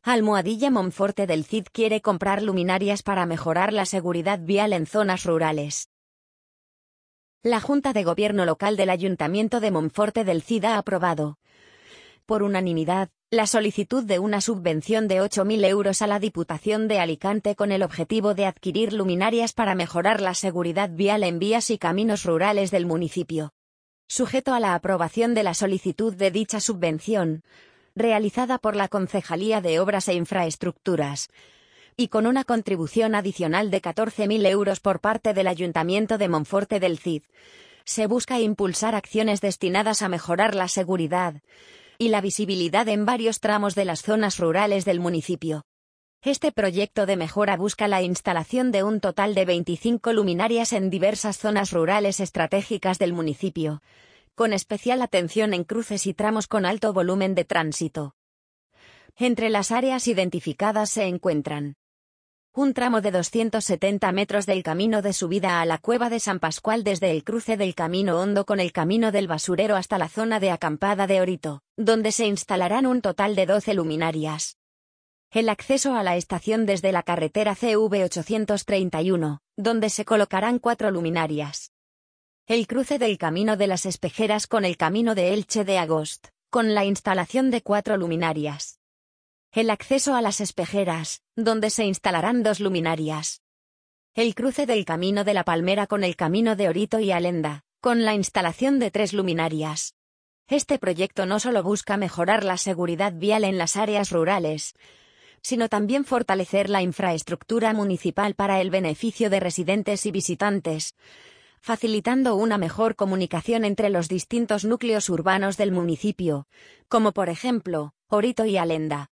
Almohadilla Monforte del Cid quiere comprar luminarias para mejorar la seguridad vial en zonas rurales. La Junta de Gobierno Local del Ayuntamiento de Monforte del Cid ha aprobado, por unanimidad, la solicitud de una subvención de 8.000 euros a la Diputación de Alicante con el objetivo de adquirir luminarias para mejorar la seguridad vial en vías y caminos rurales del municipio. Sujeto a la aprobación de la solicitud de dicha subvención, realizada por la Concejalía de Obras e Infraestructuras, y con una contribución adicional de 14.000 euros por parte del Ayuntamiento de Monforte del Cid, se busca impulsar acciones destinadas a mejorar la seguridad y la visibilidad en varios tramos de las zonas rurales del municipio. Este proyecto de mejora busca la instalación de un total de 25 luminarias en diversas zonas rurales estratégicas del municipio, con especial atención en cruces y tramos con alto volumen de tránsito. Entre las áreas identificadas se encuentran un tramo de 270 metros del camino de subida a la Cueva de San Pascual desde el cruce del Camino Hondo con el Camino del Basurero hasta la zona de acampada de Orito, donde se instalarán un total de 12 luminarias. El acceso a la estación desde la carretera CV 831, donde se colocarán 4 luminarias. El cruce del Camino de las Espejeras con el Camino de Elche de Agost, con la instalación de 4 luminarias. El acceso a las Espejeras, donde se instalarán 2 luminarias. El cruce del Camino de la Palmera con el Camino de Orito y Alenda, con la instalación de 3 luminarias. Este proyecto no solo busca mejorar la seguridad vial en las áreas rurales, sino también fortalecer la infraestructura municipal para el beneficio de residentes y visitantes, facilitando una mejor comunicación entre los distintos núcleos urbanos del municipio, como por ejemplo, Orito y Alenda.